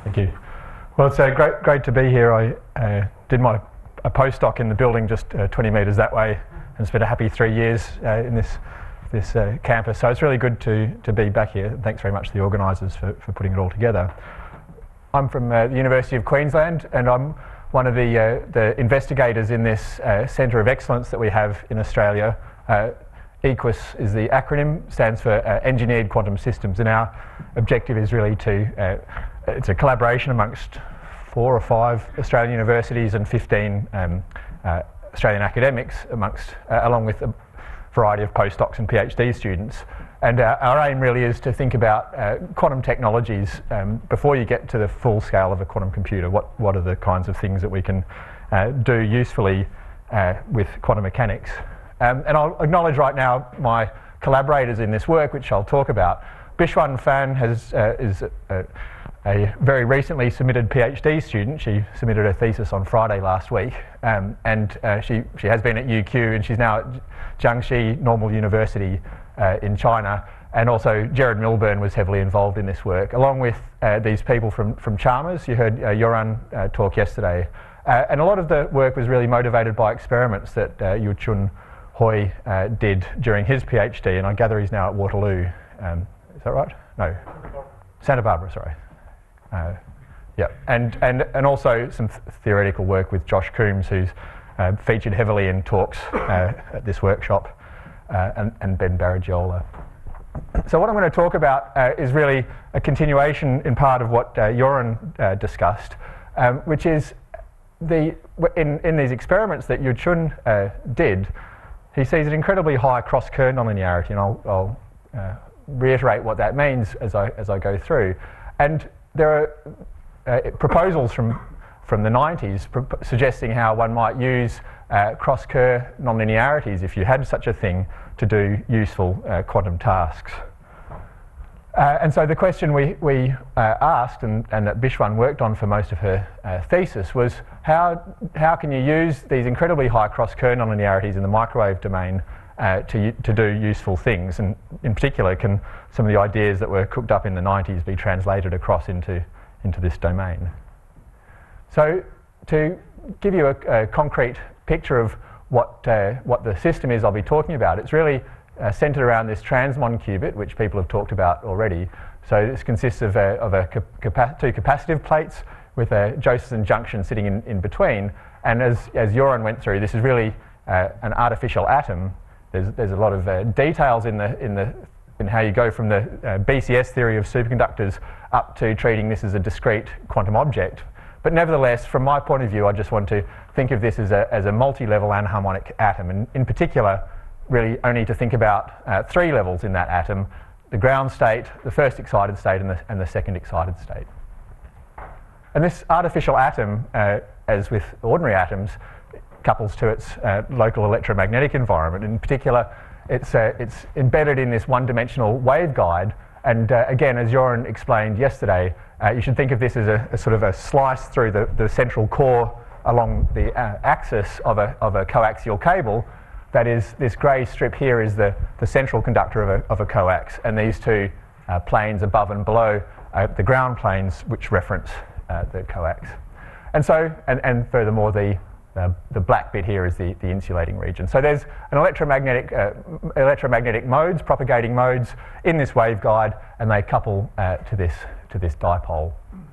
Thank you. Well, it's great to be here. I did a postdoc in the building just 20 metres that way, and spent a happy 3 years in this campus. So it's really good to be back here. Thanks very much to the organisers for putting it all together. I'm from the University of Queensland, and I'm one of the investigators in this Centre of Excellence that we have in Australia. EQUIS is the acronym, stands for Engineered Quantum Systems, and our objective is really it's a collaboration amongst 4 or 5 Australian universities and 15 Australian academics, along with a variety of postdocs and PhD students. And our aim really is to think about quantum technologies before you get to the full scale of a quantum computer. What are the kinds of things that we can do usefully with quantum mechanics? And I'll acknowledge right now my collaborators in this work, which I'll talk about. Bishwan Fan is a very recently submitted PhD student. She submitted her thesis on Friday last week, and she has been at UQ, and she's now at Jiangxi Normal University in China. And also Gerard Milburn was heavily involved in this work, along with these people from Chalmers. You heard Joran talk yesterday. And a lot of the work was really motivated by experiments that Yu-Chun Hui did during his PhD, and I gather he's now at Waterloo. Is that right? No, Santa Barbara, sorry. Yeah, and also some theoretical work with Josh Coombs, who's featured heavily in talks at this workshop, and Ben Baragiola. So what I'm going to talk about is really a continuation in part of what Joran discussed, which is in these experiments that Yu-Chun did. He sees an incredibly high cross-Kerr nonlinearity, and I'll reiterate what that means as I go through. And there are proposals from the 90s suggesting how one might use cross-Kerr nonlinearities, if you had such a thing, to do useful quantum tasks. And so the question we asked, and that Bishwan worked on for most of her thesis, was how can you use these incredibly high cross-Kerr nonlinearities in the microwave domain to do useful things, and in particular, can some of the ideas that were cooked up in the 90s be translated across into this domain? So to give you a concrete picture of what the system is I'll be talking about, it's really centered around this transmon qubit, which people have talked about already. So this consists of two capacitive plates with a Josephson junction sitting in between. And as Joran went through, this is really an artificial atom. There's a lot of details in how you go from the BCS theory of superconductors up to treating this as a discrete quantum object. But nevertheless, from my point of view, I just want to think of this as a multi-level anharmonic atom, and in particular, really only to think about 3 levels in that atom: the ground state, the first excited state, and the second excited state. And this artificial atom, as with ordinary atoms, couples to its local electromagnetic environment. In particular, it's embedded in this one-dimensional waveguide. And again, as Joran explained yesterday, you should think of this as a sort of a slice through the central core along the axis of a coaxial cable. That is, this grey strip here is the central conductor of a coax, and these two planes above and below the ground planes, which reference the coax. And so, and furthermore, the black bit here is the insulating region. So there's an electromagnetic modes, propagating modes in this waveguide, and they couple to this dipole.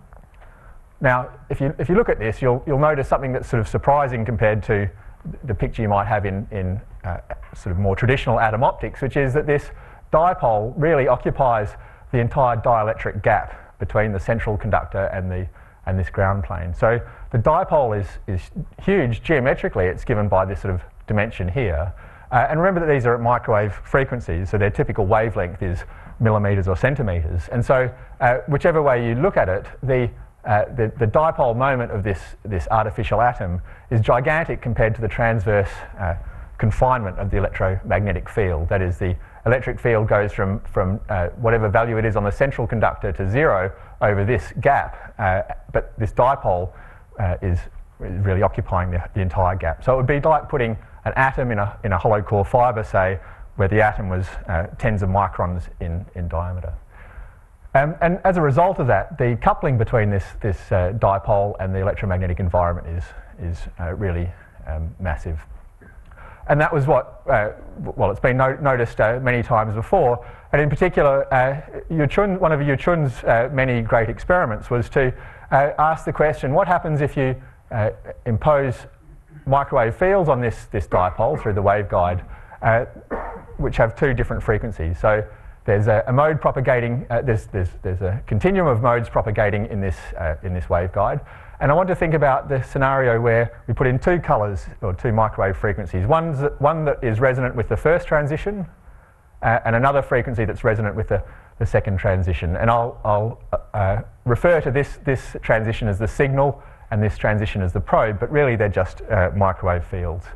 Now, if you look at this, you'll notice something that's sort of surprising compared to the picture you might have in sort of more traditional atom optics, which is that this dipole really occupies the entire dielectric gap between the central conductor and this ground plane. So the dipole is huge geometrically. It's given by this sort of dimension here. And remember that these are at microwave frequencies, so their typical wavelength is millimeters or centimeters. And so whichever way you look at it, the dipole moment of this artificial atom is gigantic compared to the transverse confinement of the electromagnetic field. That is, the electric field goes from whatever value it is on the central conductor to 0 over this gap, but this dipole is really occupying the entire gap. So it would be like putting an atom in a hollow core fibre, say, where the atom was tens of microns in diameter. And as a result of that, the coupling between this dipole and the electromagnetic environment is really massive. And that was what, well, it's been noticed many times before. And in particular, one of Yu Chun's many great experiments was to ask the question, what happens if you impose microwave fields on this dipole through the waveguide, which have two different frequencies. So there's a mode propagating, there's a continuum of modes propagating in this waveguide. And I want to think about the scenario where we put in two colours, or two microwave frequencies. One that is resonant with the first transition, and another frequency that's resonant with the second transition. And I'll refer to this transition as the signal, and this transition as the probe, but really they're just microwave fields.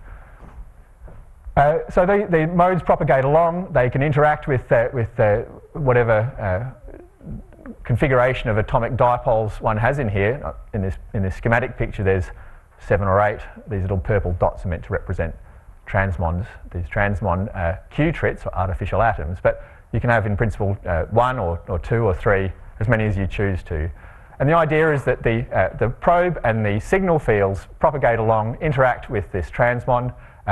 So the modes propagate along. They can interact with whatever configuration of atomic dipoles one has in here. In this schematic picture, there's 7 or 8. These little purple dots are meant to represent transmons. These transmon Q-trits, or artificial atoms, but you can have in principle 1 or 2 or 3, as many as you choose to. And the idea is that the probe and the signal fields propagate along, interact with this transmon,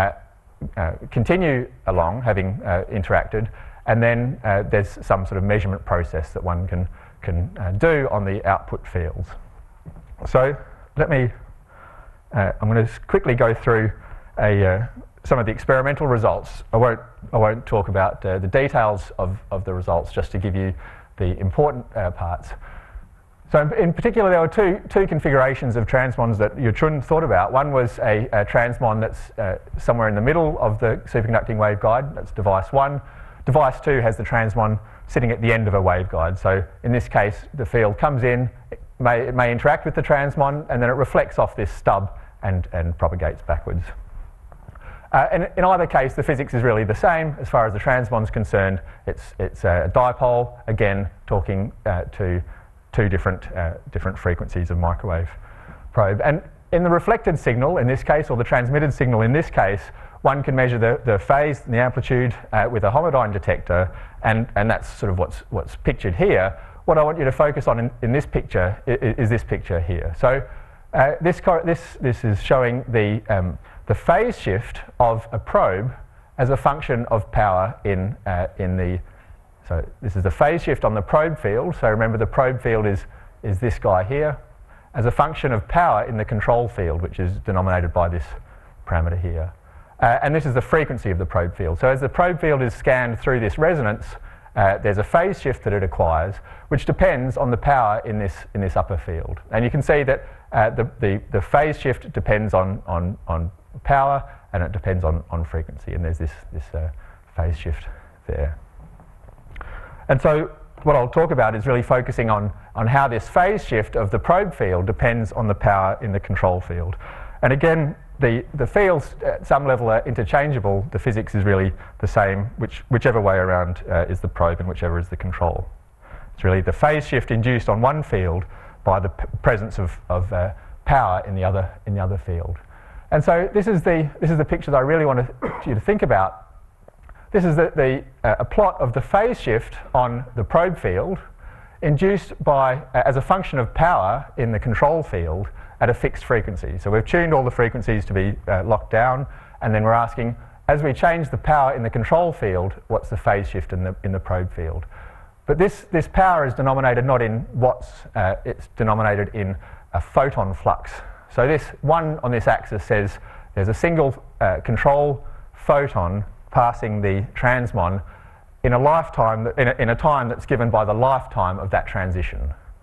continue along, having interacted, and then there's some sort of measurement process that one can do on the output fields. So let me, I'm going to quickly go through some of the experimental results. I won't talk about the details of the results, just to give you the important parts. So in particular, there were two configurations of transmons that Yu Chun thought about. One was a transmon that's somewhere in the middle of the superconducting waveguide. That's device 1. Device 2 has the transmon sitting at the end of a waveguide. So in this case, the field comes in, it may interact with the transmon, and then it reflects off this stub and propagates backwards. And in either case, the physics is really the same as far as the transmon's concerned. It's a dipole, again, talking to two different frequencies of microwave probe. And in the reflected signal, in this case, or the transmitted signal in this case, one can measure the phase and the amplitude with a homodyne detector, and that's sort of what's pictured here. What I want you to focus on in this picture is this picture here. So this is showing the phase shift of a probe as a function of power in the. So this is the phase shift on the probe field. So remember, the probe field is this guy here, as a function of power in the control field, which is denominated by this parameter here. And this is the frequency of the probe field. So as the probe field is scanned through this resonance, there's a phase shift that it acquires, which depends on the power in this upper field. And you can see that the phase shift depends on power, and it depends on frequency. And there's this phase shift there. And so what I'll talk about is really focusing on how this phase shift of the probe field depends on the power in the control field. And again, the fields at some level are interchangeable. The physics is really the same, whichever way around is the probe and whichever is the control. It's really the phase shift induced on one field by the presence of power in the other field. And so this is the picture that I really want you to think about. This is a plot of the phase shift on the probe field induced by, as a function of power in the control field at a fixed frequency. So we've tuned all the frequencies to be locked down, and then we're asking, as we change the power in the control field, what's the phase shift in the probe field? But this power is denominated not in watts, it's denominated in a photon flux. So this one on this axis says there's a single control photon passing the transmon in a lifetime, in a time that's given by the lifetime of that transition.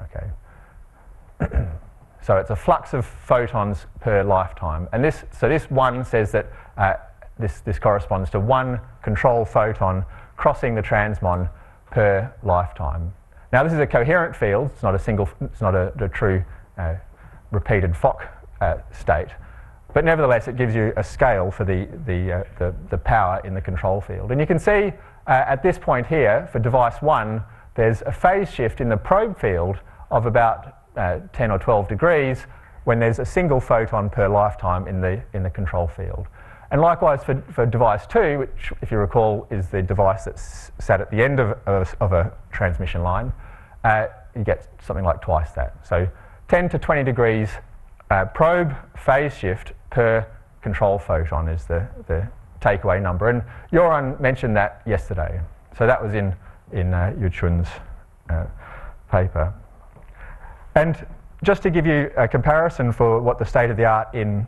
Okay. So it's a flux of photons per lifetime, and this one says that this corresponds to one control photon crossing the transmon per lifetime. Now this is a coherent field. It's not a true repeated Fock state. But nevertheless, it gives you a scale for the power in the control field. And you can see at this point here, for device 1, there's a phase shift in the probe field of about 10 or 12 degrees when there's a single photon per lifetime in the control field. And likewise for device 2, which, if you recall, is the device that's sat at the end of a transmission line, you get something like twice that. So 10 to 20 degrees probe phase shift per control photon is the takeaway number. And Joran mentioned that yesterday. So that was in Yuchun's paper. And just to give you a comparison for what the state of the art in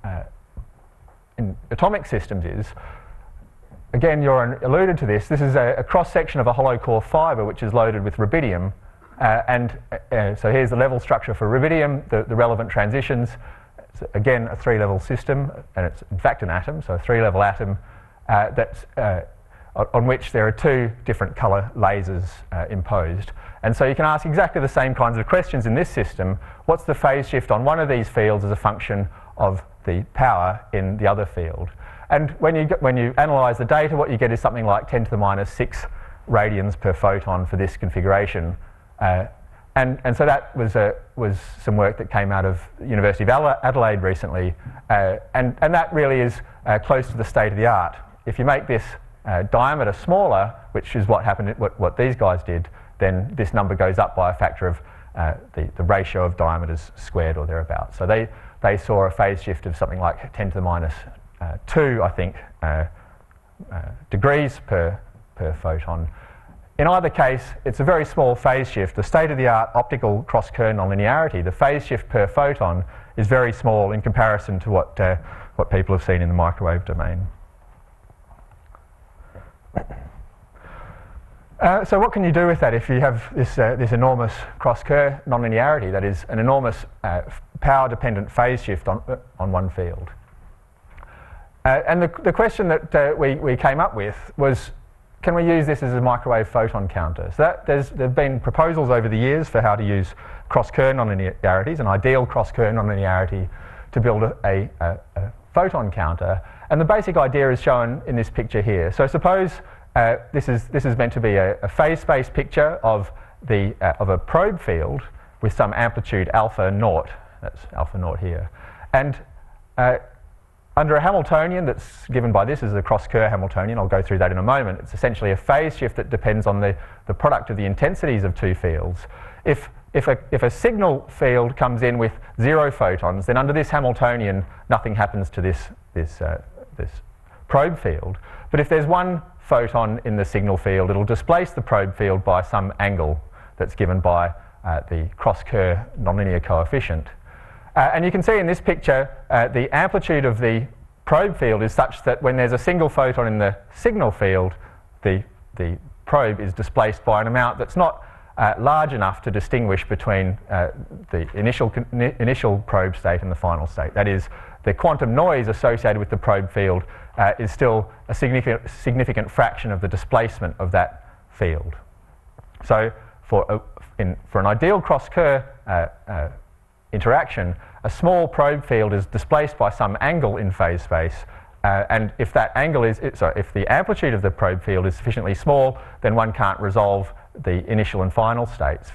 atomic systems is, again, Joran alluded to this. This is a cross-section of a hollow core fibre which is loaded with rubidium. So here's the level structure for rubidium, the relevant transitions. It's, again, a three-level system, and it's in fact an atom, so a three-level atom that's on which there are two different colour lasers imposed. And so you can ask exactly the same kinds of questions in this system. What's the phase shift on one of these fields as a function of the power in the other field? And when you analyse the data, what you get is something like 10 to the minus 6 radians per photon for this configuration. And so that was some work that came out of the University of Adelaide recently. And that really is close to the state of the art. If you make this diameter smaller, which is what happened, what these guys did, then this number goes up by a factor of the ratio of diameters squared or thereabouts. So they saw a phase shift of something like 10 to the minus 2, I think, degrees per photon. In either case, it's a very small phase shift. The state-of-the-art optical cross-Kerr nonlinearity, the phase shift per photon, is very small in comparison to what people have seen in the microwave domain. So what can you do with that if you have this enormous cross-Kerr nonlinearity, that is an enormous power-dependent phase shift on one field? And the question that we came up with was, can we use this as a microwave photon counter? So there have been proposals over the years for how to use cross-Kerr nonlinearities, an ideal cross-Kerr nonlinearity, to build a photon counter. And the basic idea is shown in this picture here. So suppose this is meant to be a phase space picture of a probe field with some amplitude alpha naught. That's alpha naught here. And under a Hamiltonian that's given by this as a cross-Kerr Hamiltonian, I'll go through that in a moment, it's essentially a phase shift that depends on the product of the intensities of two fields. If a signal field comes in with 0 photons, then under this Hamiltonian, nothing happens to this probe field. But if there's 1 photon in the signal field, it'll displace the probe field by some angle that's given by the cross-Kerr nonlinear coefficient. And you can see in this picture, the amplitude of the probe field is such that when there's a single photon in the signal field, the probe is displaced by an amount that's not large enough to distinguish between the initial probe state and the final state. That is, the quantum noise associated with the probe field is still a significant fraction of the displacement of that field. So for an ideal cross-Kerr interaction, a small probe field is displaced by some angle in phase space, and if that angle if the amplitude of the probe field is sufficiently small, then one can't resolve the initial and final states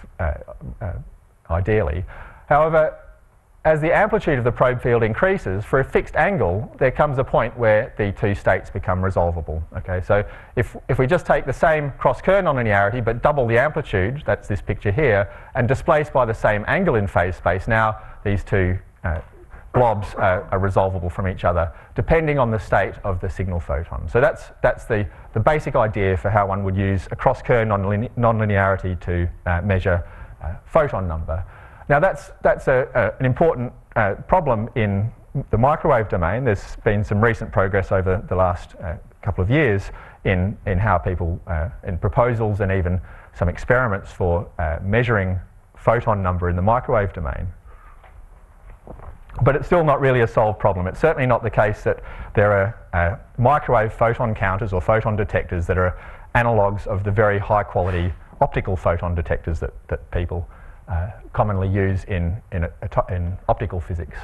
ideally. However, as the amplitude of the probe field increases, for a fixed angle, there comes a point where the two states become resolvable. Okay, so if we just take the same cross-Kerr nonlinearity but double the amplitude, that's this picture here, and displaced by the same angle in phase space, now these two blobs are resolvable from each other, depending on the state of the signal photon. So that's the basic idea for how one would use a cross-Kerr nonlinearity to measure photon number. Now that's an important problem in the microwave domain. There's been some recent progress over the last couple of years in how people, in proposals and even some experiments for measuring photon number in the microwave domain. But it's still not really a solved problem. It's certainly not the case that there are microwave photon counters or photon detectors that are analogues of the very high quality optical photon detectors that people commonly use in optical physics.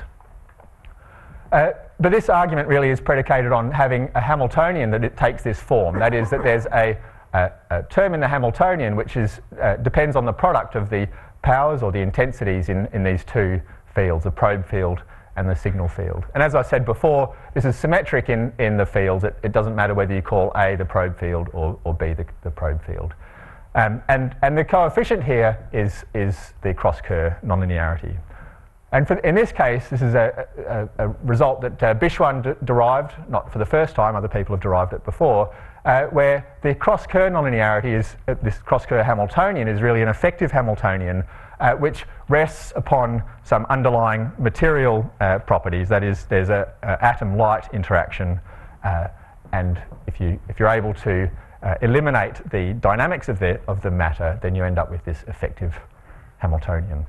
But this argument really is predicated on having a Hamiltonian that it takes this form. That is, that there's a term in the Hamiltonian which depends on the product of the powers or the intensities in these two fields, the probe field and the signal field. And as I said before, this is symmetric in the fields. It doesn't matter whether you call A the probe field or B the probe field. And the coefficient here is the cross-Kerr nonlinearity. And in this case, this is a result that Bishwan derived, not for the first time, other people have derived it before, where the cross-Kerr nonlinearity is, this cross-Kerr Hamiltonian is really an effective Hamiltonian which rests upon some underlying material properties. That is, there's an atom-light interaction, and if you're able to eliminate the dynamics of the matter, then you end up with this effective Hamiltonian.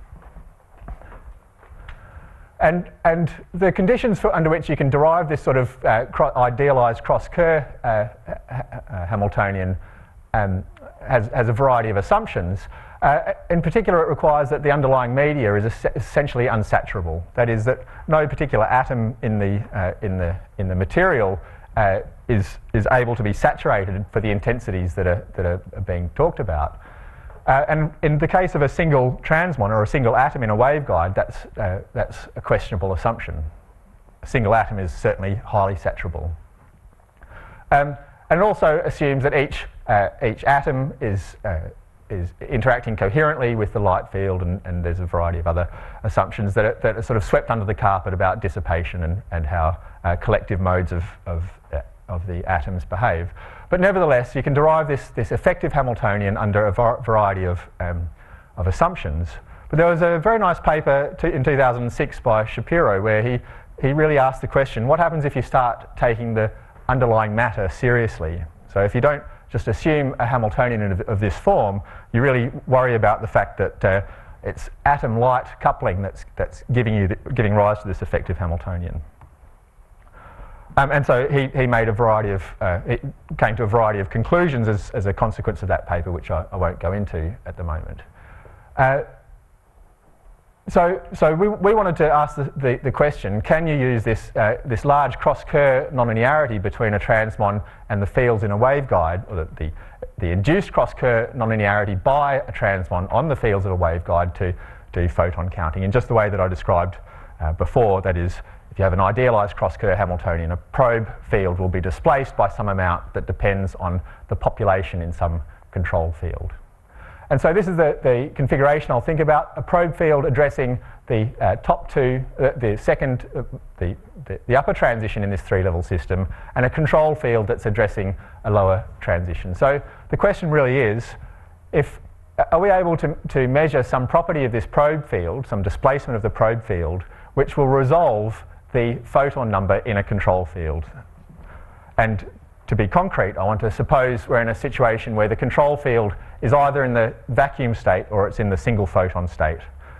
And the conditions under which you can derive this sort of idealised cross-Kerr Hamiltonian has a variety of assumptions. In particular, it requires that the underlying media is essentially unsaturable. That is, that no particular atom in the material is able to be saturated for the intensities that are being talked about. And in the case of a single transmon or a single atom in a waveguide, that's a questionable assumption. A single atom is certainly highly saturable. And it also assumes that each atom is interacting coherently with the light field, and there's a variety of other assumptions that are sort of swept under the carpet about dissipation and how collective modes of the atoms behave. But nevertheless, you can derive this effective Hamiltonian under a variety of assumptions. But there was a very nice paper in 2006 by Shapiro where he really asked the question, what happens if you start taking the underlying matter seriously? So if you don't just assume a Hamiltonian of this form, you really worry about the fact that it's atom-light coupling that's giving rise to this effective Hamiltonian. And so he made a variety of, it came to a variety of conclusions as a consequence of that paper, which I won't go into at the moment. So we wanted to ask the question, can you use this large cross-Kerr nonlinearity between a transmon and the fields in a waveguide, or the induced cross-Kerr nonlinearity by a transmon on the fields of a waveguide to do photon counting in just the way that I described before? That is, if you have an idealised cross-Kerr Hamiltonian, a probe field will be displaced by some amount that depends on the population in some control field. And so this is the configuration I'll think about: a probe field addressing the top two, the upper transition in this three-level system, and a control field that's addressing a lower transition. So the question really is, are we able to measure some property of this probe field, some displacement of the probe field, which will resolve the photon number in a control field? And to be concrete, I want to suppose we're in a situation where the control field is either in the vacuum state or it's in the single photon state.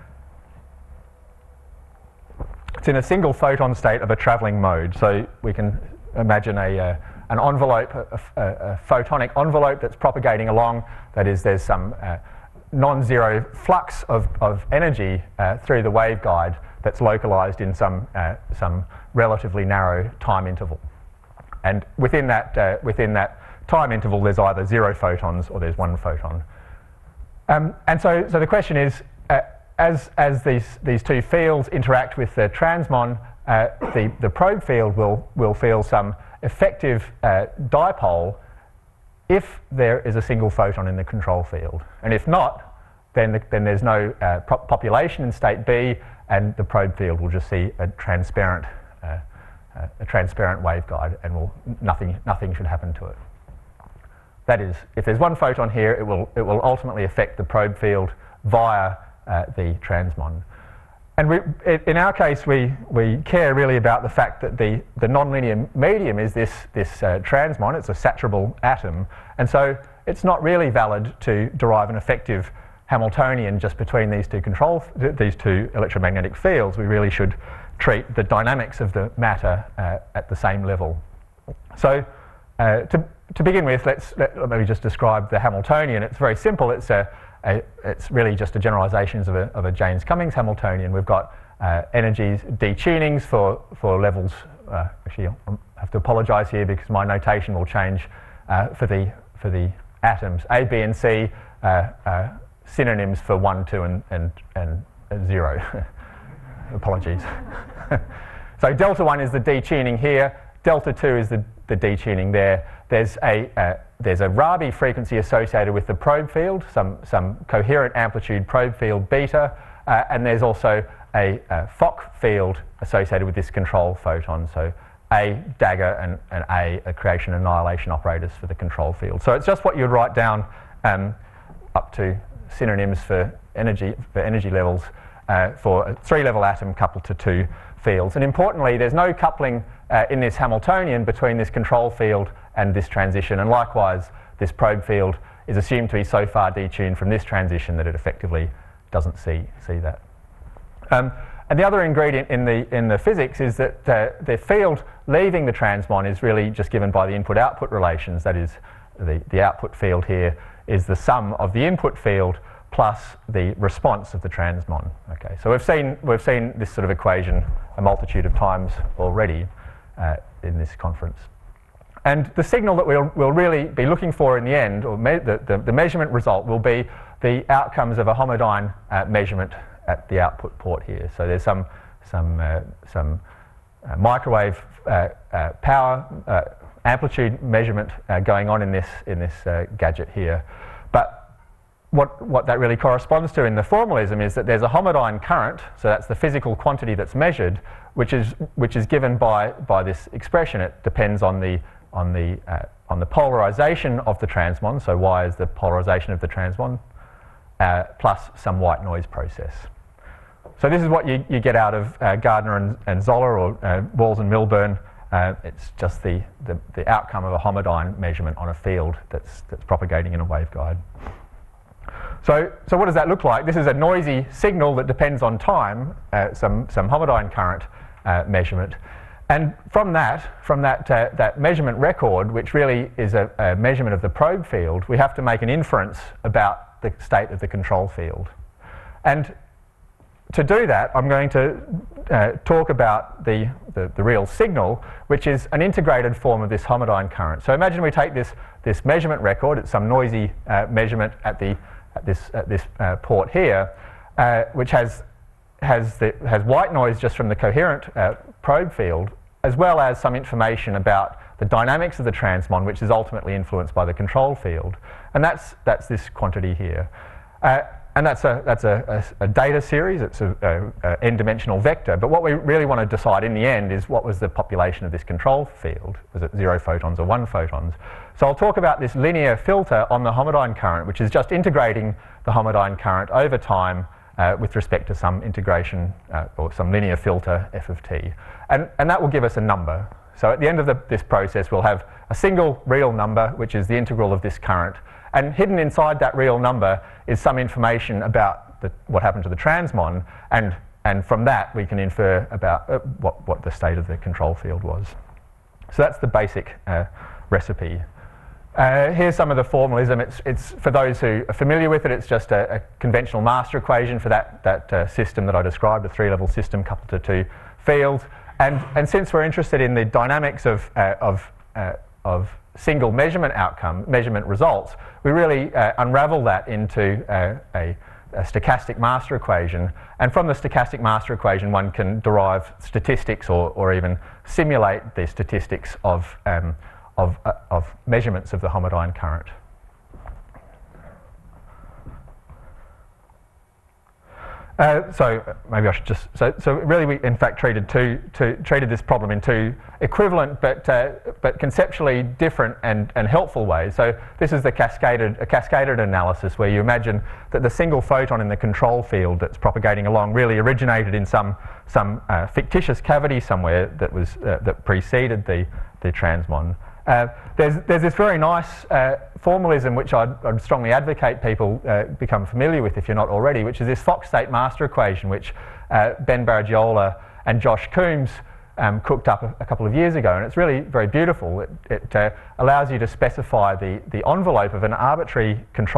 It's in a single photon state of a travelling mode. So we can imagine an envelope, a photonic envelope that's propagating along. That is, there's some non-zero flux of energy through the waveguide that's localised in some relatively narrow time interval. And within that time interval, there's either 0 photons or there's 1 photon. And so the question is, as these two fields interact with the transmon, the probe field will feel some effective dipole if there is a single photon in the control field. And if not, then there's no population in state B, and the probe field will just see a transparent waveguide, and nothing should happen to it. That is, if there's 1 photon here, it will ultimately affect the probe field via the transmon. And in our case, we care really about the fact that the nonlinear medium is this transmon. It's a saturable atom, and so it's not really valid to derive an effective Hamiltonian just between these two electromagnetic fields. We really should treat the dynamics of the matter at the same level. So to begin with, let me just describe the Hamiltonian. It's very simple. It's really just a generalisation of a James-Cummings Hamiltonian. We've got energies, detunings for levels. Actually, I have to apologise here because my notation will change for the atoms. A, B, and C synonyms for 1, 2, and 0. Apologies. So delta 1 is the detuning here. Delta 2 is the detuning there. There's there's a Rabi frequency associated with the probe field, some coherent amplitude probe field beta, and there's also a Fock field associated with this control photon. So A dagger and A are creation and annihilation operators for the control field. So it's just what you'd write down up to synonyms for energy levels for a 3-level atom coupled to 2 fields. And importantly, there's no coupling in this Hamiltonian between this control field and this transition, and likewise this probe field is assumed to be so far detuned from this transition that it effectively doesn't see that. And the other ingredient in the physics is that the field leaving the transmon is really just given by the input-output relations. That is, the output field here is the sum of the input field plus the response of the transmon. Okay, so we've seen this sort of equation a multitude of times already in this conference. And the signal that we'll really be looking for in the end, or the measurement result, will be the outcomes of a homodyne measurement at the output port here. So there's some microwave power amplitude measurement going on in this gadget here. But what that really corresponds to in the formalism is that there's a homodyne current, so that's the physical quantity that's measured, which is given by this expression. It depends on the polarization of the transmon, so Y is the polarization of the transmon, plus some white noise process. So this is what you get out of Gardner and Zoller, or Walls and Milburn. It's just the outcome of a homodyne measurement on a field that's propagating in a waveguide. So what does that look like? This is a noisy signal that depends on time, some homodyne current measurement. And from that measurement record, which really is a measurement of the probe field, we have to make an inference about the state of the control field. And to do that, I'm going to talk about the real signal, which is an integrated form of this homodyne current. So imagine we take this measurement record, it's some noisy measurement at this port here, which has white noise just from the coherent probe field, as well as some information about the dynamics of the transmon, which is ultimately influenced by the control field. And that's this quantity here. And that's a data series. It's a n-dimensional vector. But what we really want to decide in the end is what was the population of this control field. Was it 0 photons or 1 photons? So I'll talk about this linear filter on the homodyne current, which is just integrating the homodyne current over time with respect to some integration or some linear filter f of t. And that will give us a number. So at the end of this process, we'll have a single real number, which is the integral of this current. And hidden inside that real number is some information about what happened to the transmon, and from that we can infer about what the state of the control field was. So that's the basic recipe. Here's some of the formalism. It's for those who are familiar with it, it's just a conventional master equation for that system that I described, a 3-level system coupled to 2 fields. And since we're interested in the dynamics of single measurement results, we really unravel that into a stochastic master equation. And from the stochastic master equation, one can derive statistics or even simulate the statistics of measurements of the homodyne current. So maybe I should just so really we in fact treated this problem in 2 equivalent but conceptually different and helpful ways. So this is a cascaded analysis where you imagine that the single photon in the control field that's propagating along really originated in some fictitious cavity somewhere that preceded the transmon. There's this very nice formalism which I'd strongly advocate people become familiar with if you're not already, which is this Fock state master equation, which Ben Baragiola and Josh Coombs cooked up a couple of years ago, and it's really very beautiful. It allows you to specify the envelope of an arbitrary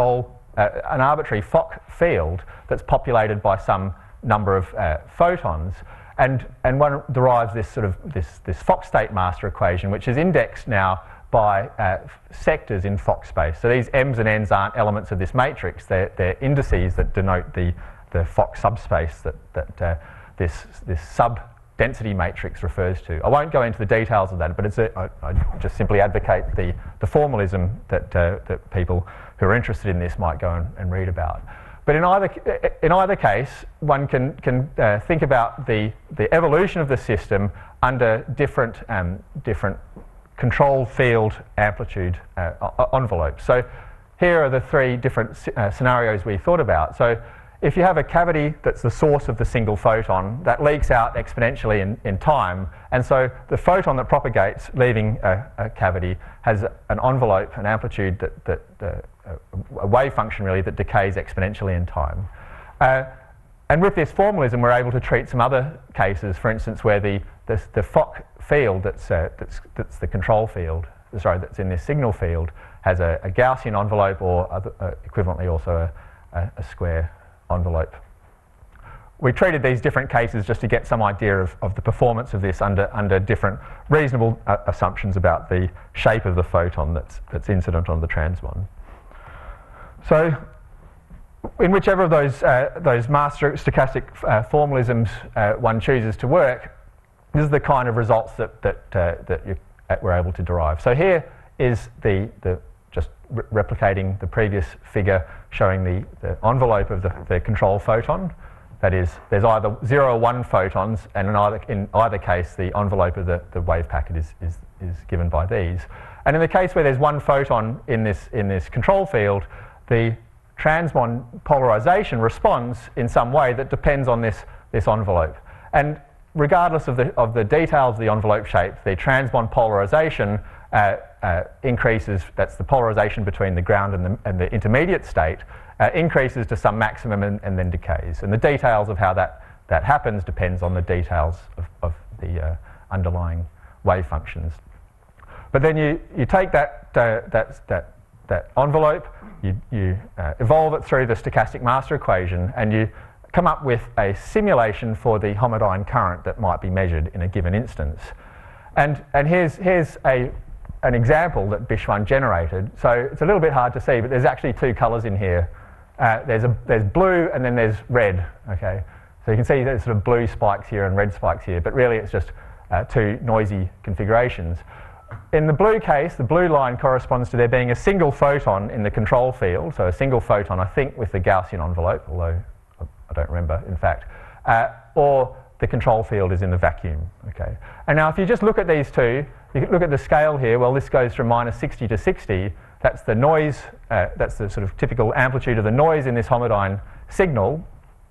Fock field that's populated by some number of photons. And one derives this Fock state master equation, which is indexed now by sectors in Fock space. So these m's and n's aren't elements of this matrix; they're indices that denote the Fock subspace that this sub density matrix refers to. I won't go into the details of that, but I just simply advocate the formalism that people who are interested in this might go and read about. But in either case, one can think about the evolution of the system under different control field amplitude envelopes. So here are the three different scenarios we thought about. So if you have a cavity that's the source of the single photon, that leaks out exponentially in time, and so the photon that propagates leaving a cavity has an envelope, an amplitude a wave function really that decays exponentially in time. And with this formalism, we're able to treat some other cases, for instance, where the Fock field that's the control field, that's in this signal field, has a Gaussian envelope, or equivalently also a square envelope. We treated these different cases just to get some idea of the performance of this under different reasonable assumptions about the shape of the photon that's incident on the transmon. So in whichever of those master stochastic formalisms one chooses to work, this is the kind of results that we're able to derive. So here is just replicating the previous figure showing the envelope of the control photon. That is, there's either 0 or 1 photons, and in either case the envelope of the wave packet is given by these. And in the case where there's 1 photon in this control field, the transmon polarization responds in some way that depends on this envelope. And regardless of the details of the envelope shape, the transmon polarization increases. That's the polarization between the ground and the intermediate state, increases to some maximum and then decays. And the details of how that happens depends on the details of the underlying wave functions. But then you take that envelope, you evolve it through the stochastic master equation, and you come up with a simulation for the homodyne current that might be measured in a given instance. And here's an example that Bishwan generated. So it's a little bit hard to see, but there's actually 2 colours in here. There's blue and then there's red. Okay, so you can see there's sort of blue spikes here and red spikes here, but really it's just 2 noisy configurations. In the blue case, the blue line corresponds to there being a single photon in the control field, so a single photon, I think, with the Gaussian envelope, although I don't remember, in fact, or the control field is in the vacuum. Okay. And now if you just look at these two, you can look at the scale here. Well, this goes from -60 to 60. That's the noise, that's the sort of typical amplitude of the noise in this homodyne signal.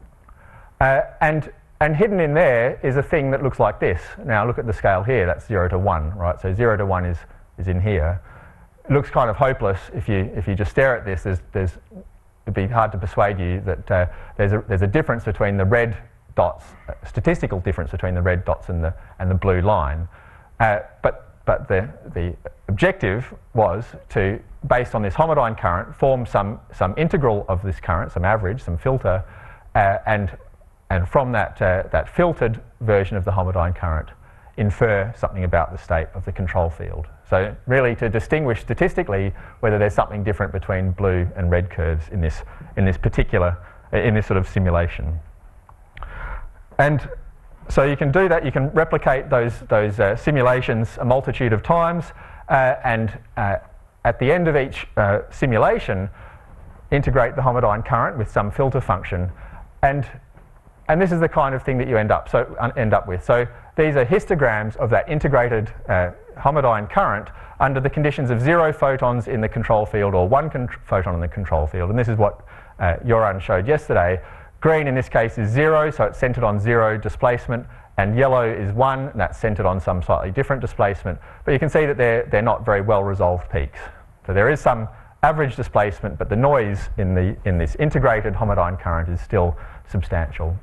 And hidden in there is a thing that looks like this. Now look at the scale here, that's 0 to 1, right? So 0 to 1 is in here. It looks kind of hopeless if you just stare at this. It'd be hard to persuade you that there's a difference between the red dots, a statistical difference between the red dots and the blue line. But the objective was to, based on this homodyne current, form some integral of this current, some average, some filter, and from that filtered version of the homodyne current, infer something about the state of the control field. So really to distinguish statistically whether there's something different between blue and red curves in this sort of simulation. And so you can do that. You can replicate those simulations a multitude of times, and at the end of each simulation, integrate the homodyne current with some filter function, and this is the kind of thing that you end up with. So these are histograms of that integrated homodyne current under the conditions of 0 photons in the control field or 1 photon in the control field. And this is what Joran showed yesterday. Green in this case is 0, so it's centered on 0 displacement, and yellow is 1, and that's centered on some slightly different displacement. But you can see that they're not very well resolved peaks. So there is some average displacement, but the noise in this integrated homodyne current is still substantial.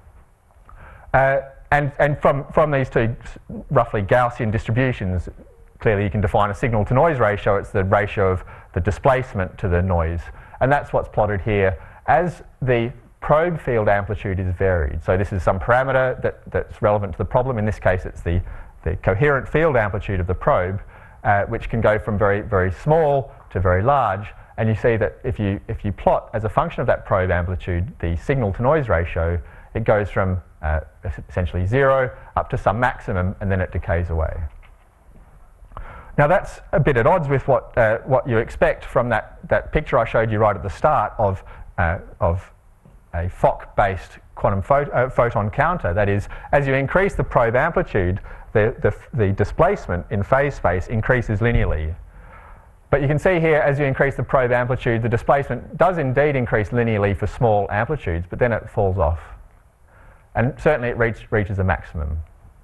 And from these two roughly Gaussian distributions, clearly you can define a signal to noise ratio. It's the ratio of the displacement to the noise. And that's what's plotted here as the probe field amplitude is varied. So this is some parameter that's relevant to the problem. In this case, it's the coherent field amplitude of the probe, which can go from very, very small to very large. And you see that if you plot as a function of that probe amplitude the signal to noise ratio, it goes from essentially 0 up to some maximum, and then it decays away. Now that's a bit at odds with what you expect from that picture I showed you right at the start of a Fock-based quantum photon counter. That is, as you increase the probe amplitude, the displacement in phase space increases linearly. But you can see here, as you increase the probe amplitude, the displacement does indeed increase linearly for small amplitudes, but then it falls off. And certainly it reaches a maximum.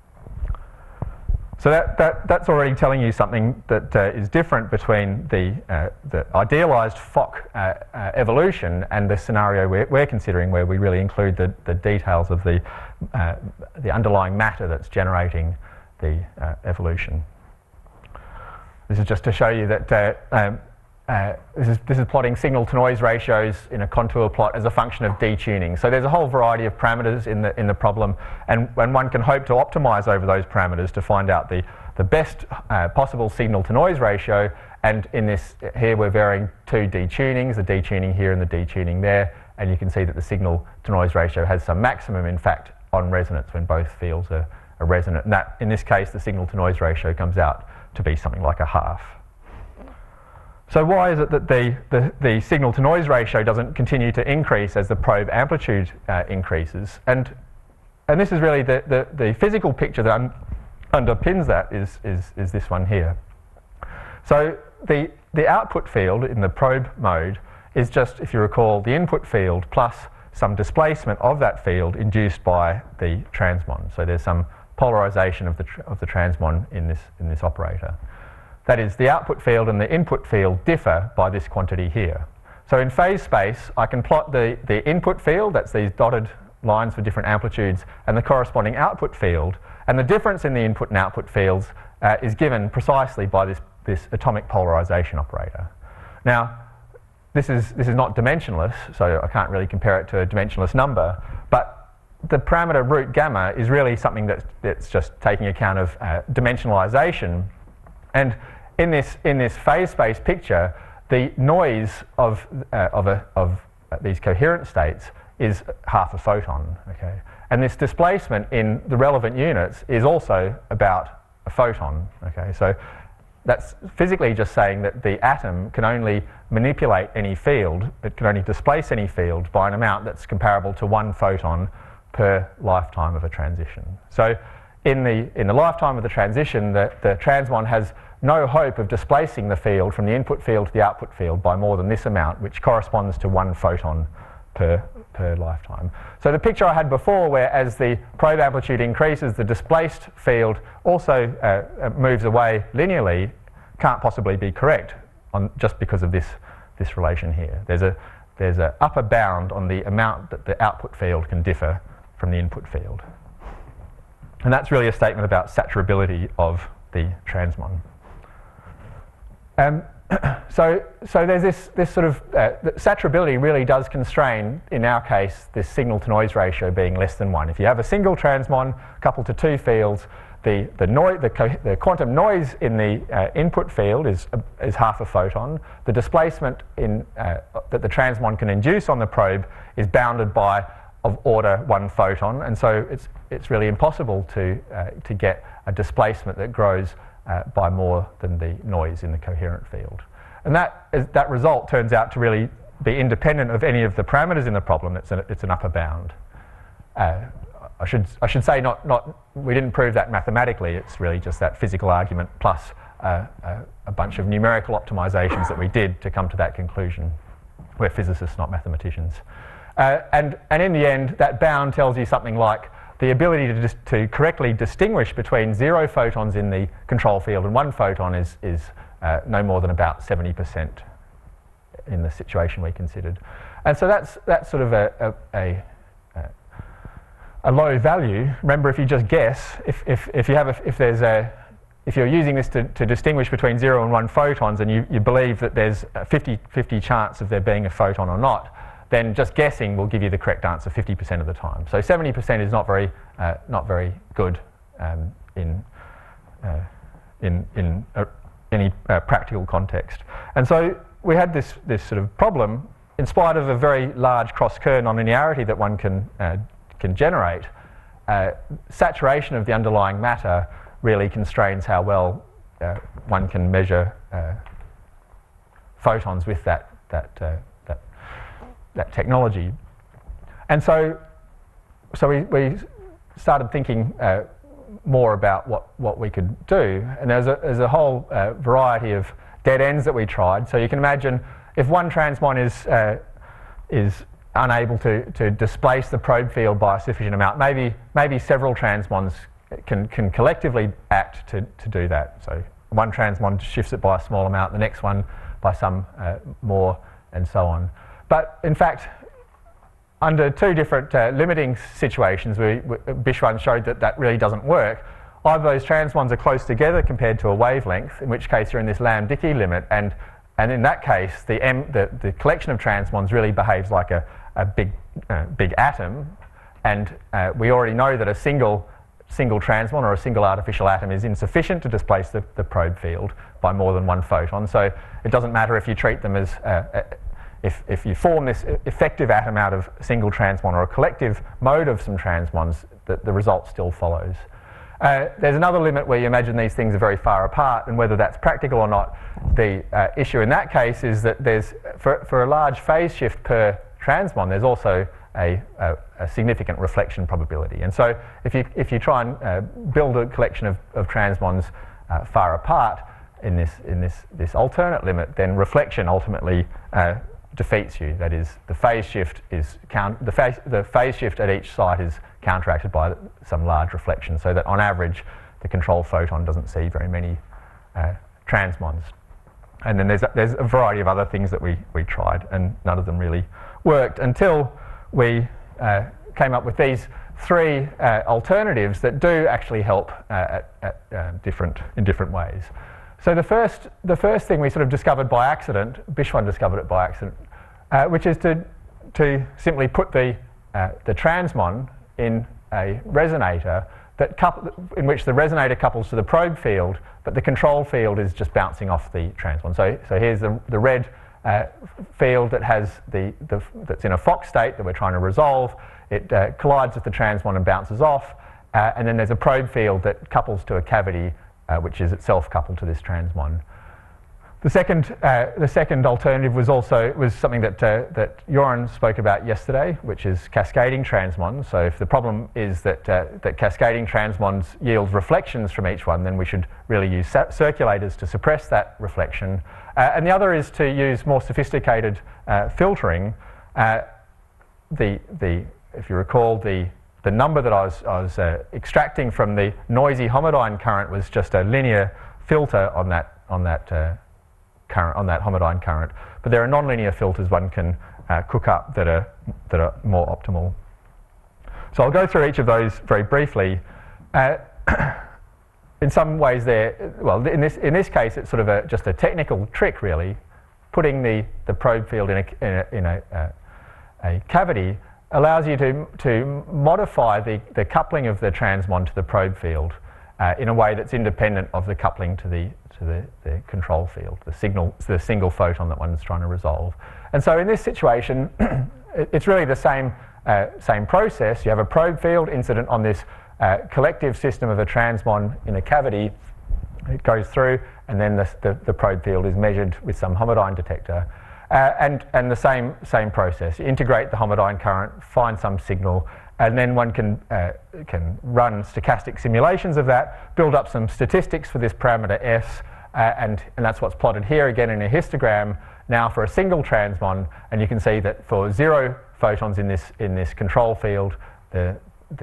So that's already telling you something that is different between the idealized Fock evolution and the scenario we're considering, where we really include the details of the underlying matter that's generating the evolution. This is just to show you that this is plotting signal-to-noise ratios in a contour plot as a function of detuning. So there's a whole variety of parameters in the problem, and one can hope to optimize over those parameters to find out the best possible signal-to-noise ratio. And in this here, we're varying two detunings, the detuning here and the detuning there, and you can see that the signal-to-noise ratio has some maximum, in fact, on resonance when both fields are resonant. And that, in this case, the signal-to-noise ratio comes out to be something like a half. So why is it that the signal-to-noise ratio doesn't continue to increase as the probe amplitude increases? And this is really the physical picture that underpins that is this one here. So the output field in the probe mode is just, if you recall, the input field plus some displacement of that field induced by the transmon. So there's some polarization of the transmon in this operator. That is, the output field and the input field differ by this quantity here. So in phase space, I can plot the input field, that's these dotted lines for different amplitudes, and the corresponding output field. And the difference in the input and output fields is given precisely by this atomic polarization operator. Now, this is not dimensionless, so I can't really compare it to a dimensionless number, but the parameter root gamma is really something that's just taking account of dimensionalization. And in this phase space picture, the noise of these coherent states is half a photon. Okay? And this displacement in the relevant units is also about a photon. Okay? So that's physically just saying that the atom can only manipulate any field, it can only displace any field by an amount that's comparable to 1 photon per lifetime of a transition. So in the lifetime of the transition, the transmon has no hope of displacing the field from the input field to the output field by more than this amount, which corresponds to 1 photon per lifetime. So the picture I had before, where as the probe amplitude increases, the displaced field also moves away linearly, can't possibly be correct just because of this relation here. There's an upper bound on the amount that the output field can differ from the input field. And that's really a statement about saturability of the transmon. So there's this sort of saturability really does constrain, in our case, this signal-to-noise ratio being less than 1. If you have a single transmon coupled to 2 fields, the quantum noise in the input field is half a photon. The displacement that the transmon can induce on the probe is bounded by of order 1 photon, and so it's really impossible to get a displacement that grows by more than the noise in the coherent field. And that result turns out to really be independent of any of the parameters in the problem. It's an upper bound. I should say we didn't prove that mathematically. It's really just that physical argument plus a bunch of numerical optimizations that we did to come to that conclusion. We're physicists, not mathematicians. And in the end, that bound tells you something like the ability to correctly distinguish between 0 photons in the control field and 1 photon is no more than about 70% in the situation we considered. And so that's sort of a low value. Remember, if you just guess, if you're using this to distinguish between 0 and 1 photons, and you believe that there's a 50-50 chance of there being a photon or not, then just guessing will give you the correct answer 50% of the time. So 70% is not very good in any practical context. And so we had this sort of problem, in spite of a very large cross-Kerr nonlinearity that one can generate. saturation of the underlying matter really constrains how well one can measure photons with that technology. And so we started thinking more about what we could do, and there's a whole variety of dead ends that we tried. So you can imagine if one transmon is unable to displace the probe field by a sufficient amount, maybe several transmons can collectively act to do that. So one transmon shifts it by a small amount, the next one by some more, and so on. But in fact, under two different limiting situations, Bishwan showed that really doesn't work. Either those transmons are close together compared to a wavelength, in which case you're in this Lamb-Dicke limit, and in that case, the collection of transmons really behaves like a big atom, and we already know that a single transmon or a single artificial atom is insufficient to displace the probe field by more than one photon. So it doesn't matter if you treat them as if you form this effective atom out of a single transmon or a collective mode of some transmons, the result still follows. There's another limit where you imagine these things are very far apart, and whether that's practical or not, the issue in that case is that there's, for a large phase shift per transmon, there's also a significant reflection probability. And so if you try and build a collection of transmons far apart in this alternate limit, then reflection ultimately defeats you. That is, the phase shift at each site is counteracted by some large reflection, so that on average the control photon doesn't see very many transmons. And then there's a variety of other things that we tried, and none of them really worked until we came up with these three alternatives that do actually help in different ways. So the first thing we sort of discovered by accident, Bishwan discovered it by accident, which is to simply put the transmon in a resonator in which the resonator couples to the probe field, but the control field is just bouncing off the transmon. So here's the red field that has that's in a Fock state that we're trying to resolve. It collides with the transmon and bounces off, and then there's a probe field that couples to a cavity which is itself coupled to this transmon. The second alternative was something that Joran spoke about yesterday, which is cascading transmons. So if the problem is that cascading transmons yield reflections from each one, then we should really use circulators to suppress that reflection. And the other is to use more sophisticated filtering. If you recall, the number that I was extracting from the noisy homodyne current was just a linear filter on that homodyne current. But there are nonlinear filters one can cook up that are more optimal. So I'll go through each of those very briefly. In some ways, in this case, it's sort of just a technical trick, really. Putting the probe field in a cavity allows you to modify the coupling of the transmon to the probe field in a way that's independent of the coupling to the control field, the single photon that one's trying to resolve. And so in this situation, it's really the same process. You have a probe field incident on this collective system of a transmon in a cavity. It goes through, and then the probe field is measured with some homodyne detector. And the same process. You integrate the homodyne current, find some signal, and then one can run stochastic simulations of that, build up some statistics for this parameter S, and that's what's plotted here again in a histogram now for a single transmon, and you can see that for 0 photons in this control field, the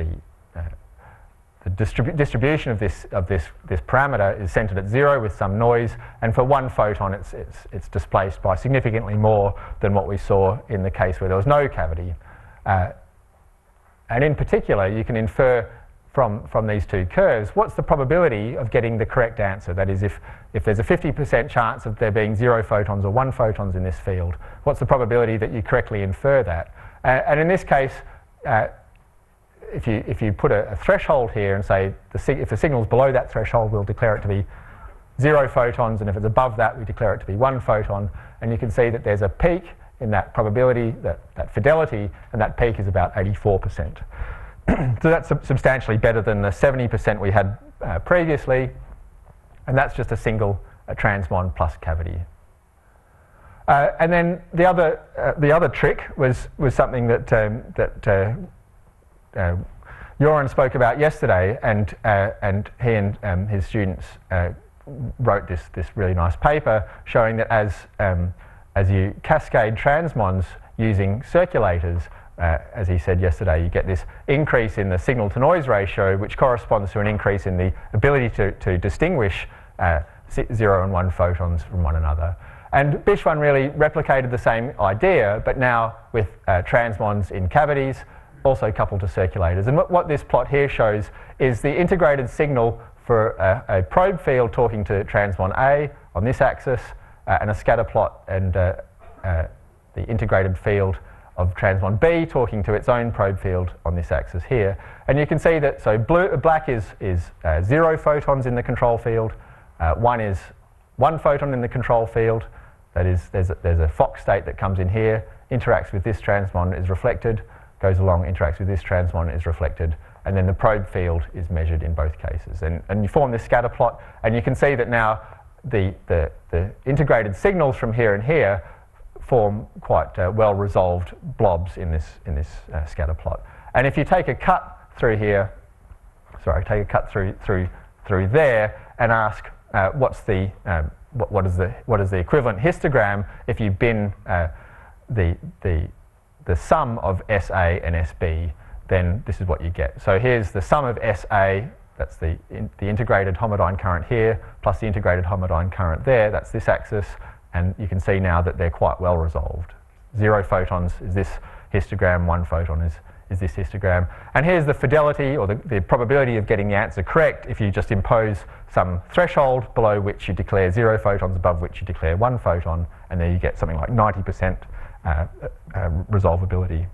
distribution of this parameter is centered at 0 with some noise, and for 1 photon it's displaced by significantly more than what we saw in the case where there was no cavity. And in particular, you can infer from these two curves what's the probability of getting the correct answer. That is, if there's a 50% chance of there being 0 photons or 1 photons in this field, what's the probability that you correctly infer that? And in this case, if you put a threshold here and say if the signal's below that threshold, we'll declare it to be 0 photons, and if it's above that, we declare it to be 1 photon. And you can see that there's a peak in that probability, that fidelity, and that peak is about 84%. So that's substantially better than the 70% we had previously, and that's just a single transmon plus cavity. And then the other trick was something that Joran spoke about yesterday, and he and his students wrote this really nice paper showing that as you cascade transmons using circulators, as he said yesterday, you get this increase in the signal-to-noise ratio, which corresponds to an increase in the ability to distinguish 0 and 1 photons from one another. And BiSH1 really replicated the same idea, but now with transmons in cavities, also coupled to circulators. And what this plot here shows is the integrated signal for a probe field talking to transmon A on this axis, and a scatter plot and the integrated field of transmon B talking to its own probe field on this axis here. And you can see that, so black is 0 photons in the control field, 1 is 1 photon in the control field. That is, there's a Fock state that comes in here, interacts with this transmon, is reflected, goes along, interacts with this transmon, is reflected, and then the probe field is measured in both cases. And you form this scatter plot, and you can see that now the integrated signals from here and here form quite well-resolved blobs in this scatter plot. And if you take a cut through here, take a cut through there, and ask what is the equivalent histogram if you bin the sum of SA and SB, then this is what you get. So here's the sum of SA, that's the integrated homodyne current here, plus the integrated homodyne current there, that's this axis, and you can see now that they're quite well resolved. 0 photons is this histogram, 1 photon is this histogram. And here's the fidelity, or the probability of getting the answer correct if you just impose some threshold below which you declare 0 photons, above which you declare 1 photon, and there you get something like 90% resolvability.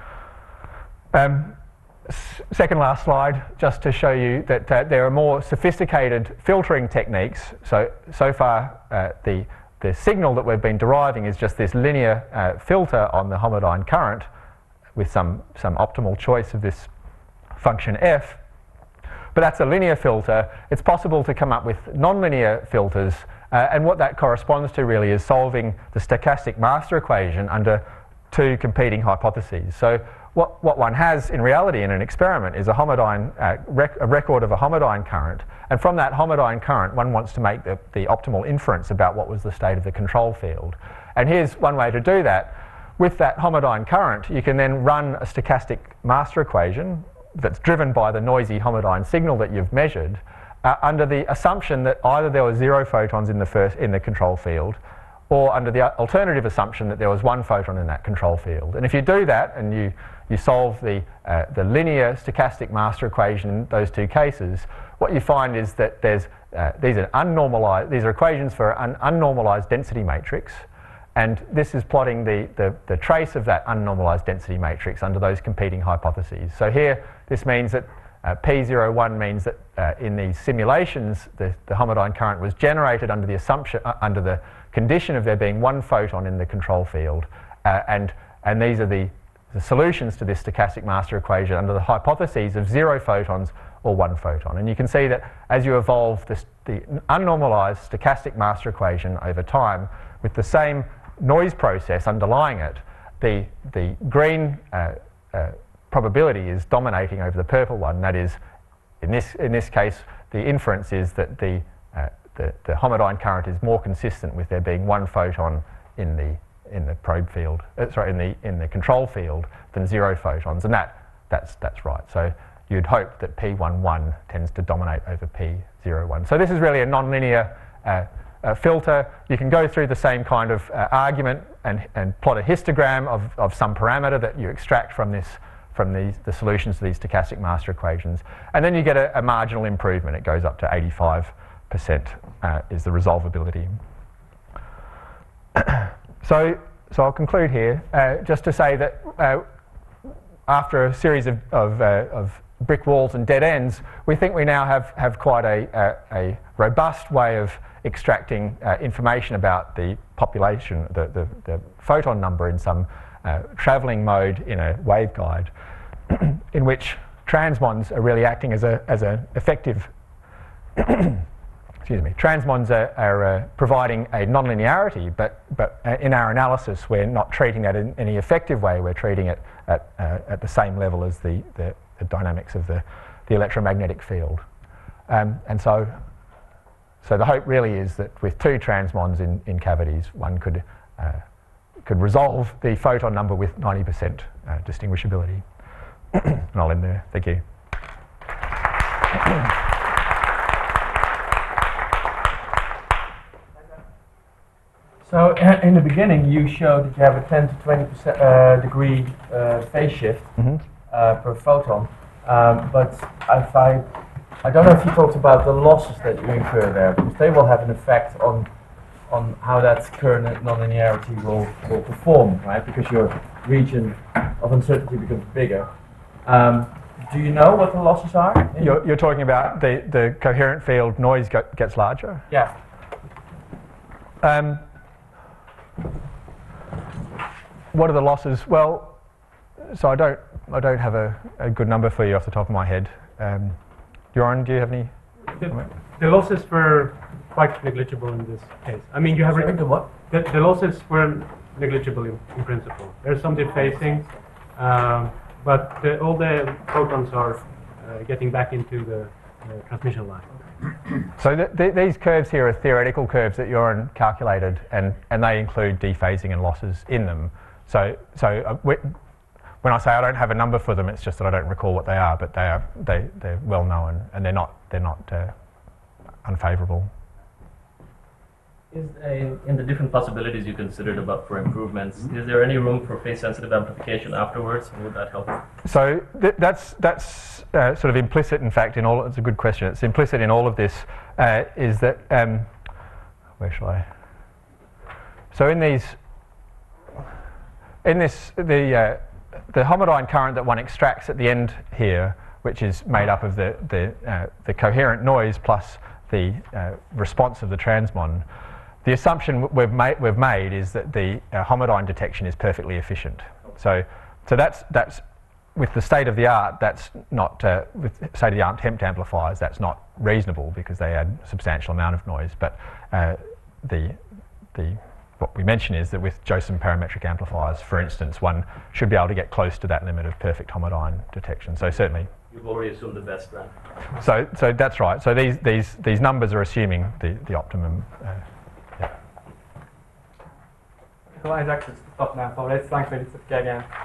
Second last slide, just to show you that there are more sophisticated filtering techniques. So far, the signal that we've been deriving is just this linear filter on the homodyne current with some optimal choice of this function f. But that's a linear filter. It's possible to come up with nonlinear filters, and what that corresponds to really is solving the stochastic master equation under 2 competing hypotheses. So what one has in reality in an experiment is a homodyne, a record of a homodyne current, and from that homodyne current one wants to make the optimal inference about what was the state of the control field. And here's one way to do that. With that homodyne current, you can then run a stochastic master equation that's driven by the noisy homodyne signal that you've measured, under the assumption that either there were 0 photons in the control field, or under the alternative assumption that there was 1 photon in that control field. And if you do that and you solve the linear stochastic master equation in those 2 cases, what you find is that these are equations for an unnormalized density matrix, and this is plotting the trace of that unnormalized density matrix under those competing hypotheses. So here, this means that P01 means that in these simulations, the homodyne current was generated under the assumption, under the condition of there being 1 photon in the control field, and these are the solutions to this stochastic master equation under the hypotheses of 0 photons or 1 photon. And you can see that as you evolve the unnormalized stochastic master equation over time with the same noise process underlying it, the green probability is dominating over the purple one. That is, in this case, the inference is that the homodyne current is more consistent with there being 1 photon in the probe field, in the control field than 0 photons, and that's right. So you'd hope that P11 tends to dominate over P01. So this is really a nonlinear filter. You can go through the same kind of argument and plot a histogram of some parameter that you extract from the solutions to these stochastic master equations, and then you get a marginal improvement. It goes up to 85% is the resolvability. So I'll conclude here just to say that after a series of brick walls and dead ends, we think we now have quite a robust way of extracting information about the population, the photon number in some travelling mode in a waveguide, in which transmons are really acting as an effective excuse me, transmons are providing a nonlinearity, but in our analysis we're not treating that in any effective way. We're treating it at the same level as the dynamics of the electromagnetic field. And so the hope really is that with two transmons in cavities, one could resolve the photon number with 90% distinguishability. And I'll end there. Thank you. So in the beginning, you showed that you have a 10 to 20% degree phase shift per photon. But I don't know if you talked about the losses that you incur there, because they will have an effect on how that current nonlinearity will perform, right? Because your region of uncertainty becomes bigger. Do you know what the losses are? You're talking about the coherent field noise gets larger? Yeah. What are the losses? Well, so I don't have a good number for you off the top of my head. Joran, do you have any? The losses were quite negligible in this case. I mean, you have the what? The losses were negligible in principle. There's some dephasing, but all the photons are getting back into the transmission line. So these curves here are theoretical curves that Joran calculated, and they include dephasing and losses in them. So when I say I don't have a number for them, it's just that I don't recall what they are, but they're well known, and they're not unfavourable. In the different possibilities you considered about for improvements, is there any room for phase-sensitive amplification afterwards, and would that help? So that's sort of implicit, in fact, in all. It's a good question. It's implicit in all of this. Is that where shall I? So in this the homodyne current that one extracts at the end here, which is made up of the coherent noise plus the response of the transmon. The assumption we've made is that the homodyne detection is perfectly efficient. So that's with the state of the art. That's not with state of the art temp amplifiers. That's not reasonable because they add a substantial amount of noise. But what we mention is that with Josephson parametric amplifiers, for instance, one should be able to get close to that limit of perfect homodyne detection. So certainly. You've already assumed the best, then. So that's right. So these numbers are assuming the optimum. Isaac is stop now, so let's thank for this again.